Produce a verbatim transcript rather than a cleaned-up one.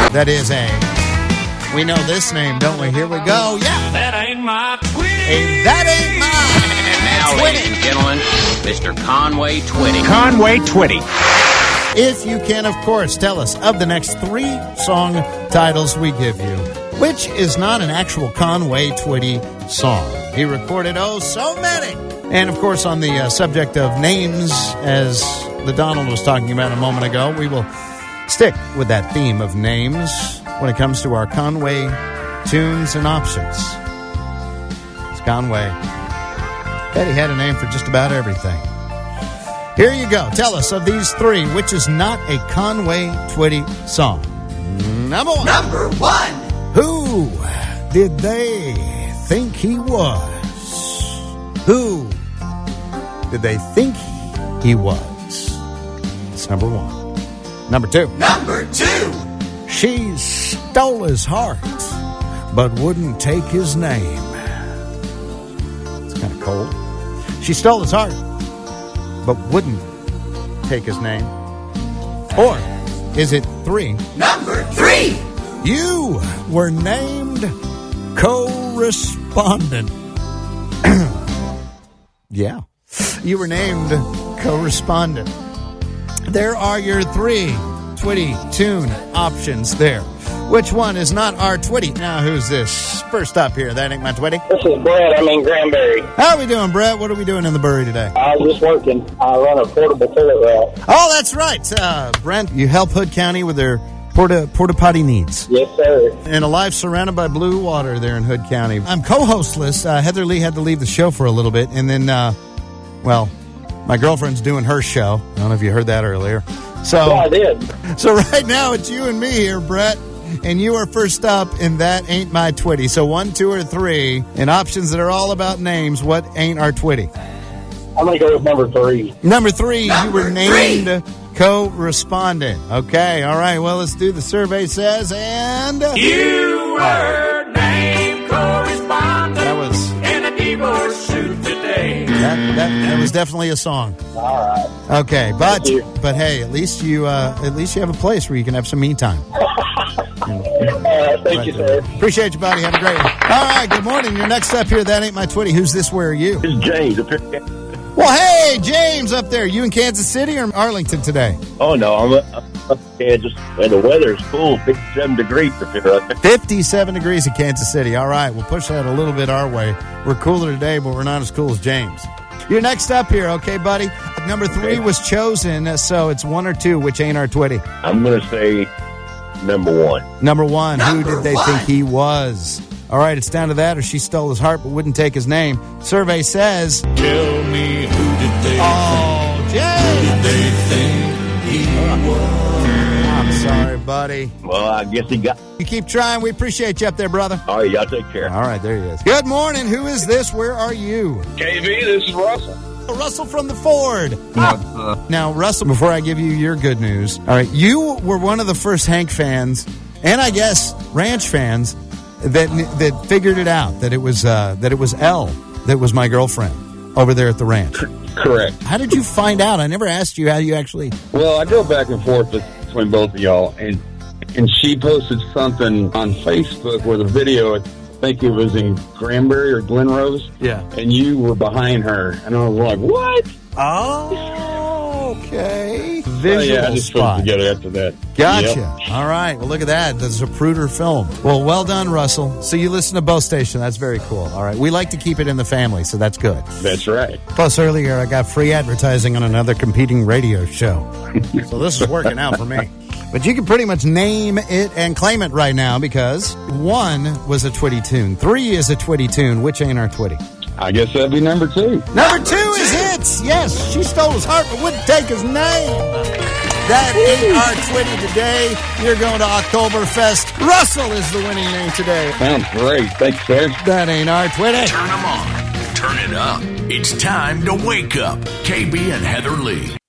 That is A. We know this name, don't we? Here we go. Yeah. That ain't my Twitty. Hey, that ain't my And now, ladies and gentlemen, Mister Conway Twitty. Conway Twitty. If you can, of course, tell us of the next three song titles we give you, which is not an actual Conway Twitty song. He recorded, oh, so many. And, of course, on the uh, subject of names, as the Donald was talking about a moment ago, we will stick with that theme of names when it comes to our Conway tunes and options. It's Conway. Bet he had a name for just about everything. Here you go. Tell us of these three, which is not a Conway Twitty song. Number one. Number one. Who did they think he was? Who did they think he was? It's number one. Number two. Number two. She stole his heart, but wouldn't take his name. It's kind of cold. She stole his heart, but wouldn't take his name. Or is it three? Number three. You were named co-respondent. Yeah. You were named co-respondent. There are your three Twitty tune options there. Which one is not our Twitty? Now, who's this? First up here, that ain't my Twitty. This is Brett. I'm in Granbury. How are we doing, Brett? What are we doing in the Bury today? I was just working. I run a portable toilet route. Oh, that's right. Uh, Brent, you help Hood County with their porta, porta potty needs. Yes, sir. And a life surrounded by blue water there in Hood County. I'm co-hostless. Uh, Heather Lee had to leave the show for a little bit. And then, uh, well, my girlfriend's doing her show. I don't know if you heard that earlier. So, Yeah, I did. So right now it's you and me here, Brett. And you are first up, and that ain't my Twitty. So one, two, or three, and options that are all about names. What ain't our Twitty? I'm going to go with number three. Number three, Number you were named co-respondent. Okay, all right. Well, let's do the survey says, and You were named correspondent that was in a divorce suit today. that, that that was definitely a song. All right. Okay, but you. but hey, at least you uh, at least you have a place where you can have some me time. All right. Thank you, sir. Appreciate you, buddy. Have a great one. All right, good morning. You're next up here. That ain't my Twitty. Who's this? Where are you? This is James. Well, hey, James up there. You in Kansas City or Arlington today? Oh, no, I'm up in Kansas, and the weather's cool, fifty-seven degrees up here. fifty-seven degrees in Kansas City. All right, we'll push that a little bit our way. We're cooler today, but we're not as cool as James. You're next up here, okay, buddy? Number three Okay. was chosen, so it's one or two, which ain't our Twitty. I'm going to say number one. Number one, Number who did they one. think he was? All right, it's down to that, or she stole his heart but wouldn't take his name. Survey says... Tell me, who did they Oh, James! they think he was? I'm sorry, buddy. Well, I guess he got... You keep trying. We appreciate you up there, brother. All right, y'all take care. All right, there he is. Good morning. Who is this? Where are you? K V, this is Russell. Russell from the Ford. Now, Russell, before I give you your good news, all right, you were one of the first Hank fans, and I guess ranch fans, that that figured it out, that it was uh, that it was Elle that was my girlfriend over there at the ranch. Correct. How did you find out? I never asked you how you actually... Well, I go back and forth between both of y'all, and and she posted something on Facebook with a video. I think it was in Granbury or Glen Rose. Yeah. And you were behind her, and I was like, "What?" Oh, okay. Oh, Visual yeah, I just put it spot. together after that. Gotcha. Yep. All right. Well, look at that. The Zapruder film. Well, well done, Russell. So you listen to both stations. That's very cool. All right. We like to keep it in the family, so that's good. That's right. Plus, earlier I got free advertising on another competing radio show. So this is working out for me. But you can pretty much name it and claim it right now because one was a Twitty tune. Three is a Twitty tune. Which ain't our Twitty? I guess that'd be number two. Number two is hits. Yes, she stole his heart but wouldn't take his name. That ain't our Twitty today. You're going to Oktoberfest. Russell is the winning name today. Sounds great. Thanks, sir. That ain't our Twitty. Turn them on. Turn it up. It's time to wake up. K B and Heather Lee.